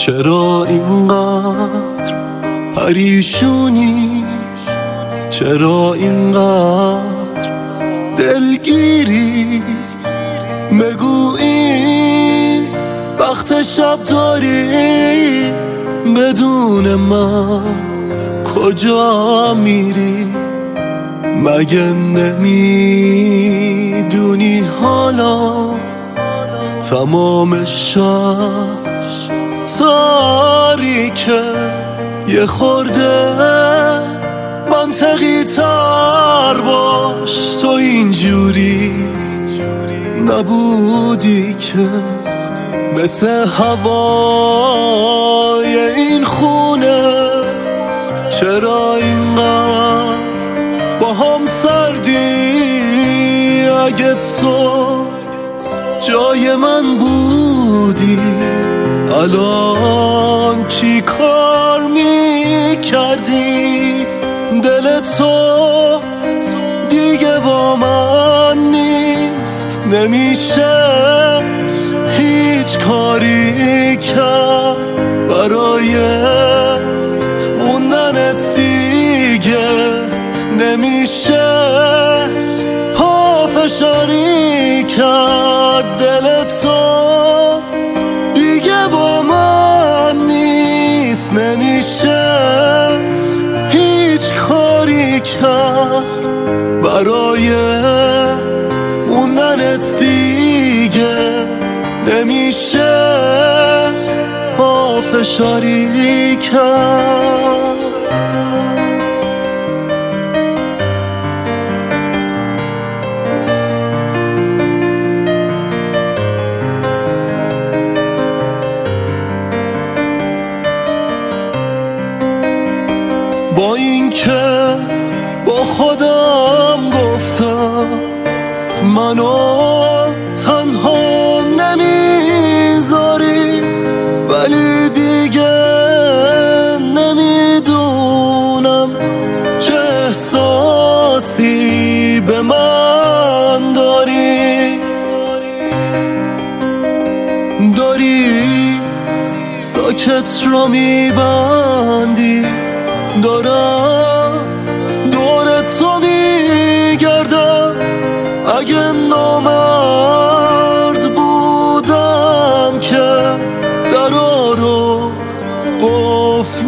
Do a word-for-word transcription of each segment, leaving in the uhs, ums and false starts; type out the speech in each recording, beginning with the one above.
چرا اینقدر پریشونی؟ چرا اینقدر دلگیری؟ بگو این وقت شب داری، بدون من کجا میری؟ مگه نمیدونی حالا تمام شب تاریکه؟ یه خورده منطقی تر باش، تو اینجوری نبودی که مثل هوای این خونه. چرا اینقدر با هم سردی؟ اگه تو جای من بودی الان چی کار میکردی؟ دل تو دیگه با من نیست، نمیشه هیچ کاری کرد برای موندنت دیگه، نمیشه پافشاری کرد. دل تو دیگه با من نیست، نمیشه هیچ کاری کرد برای موندنت دیگه، نمیشه پافشاری کرد. با اینکه با خودم گفتم منو تنها نمیذاری، ولی دیگه نمیدونم چه احساسی به من داری. داری ساکت رو میبندی، دارم دور تو میگردم. اگه نامرد بودم که درا رو قفل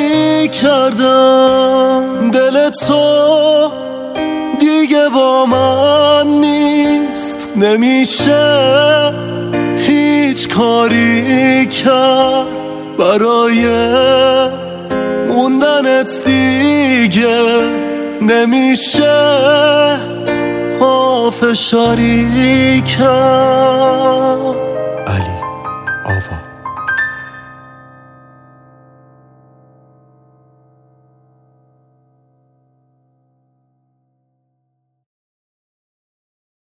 میکردم. دل تو دیگه با من نیست، نمیشه هیچ کاری کرد برای موندنت دیگه، نمیشه پافشاری کرد.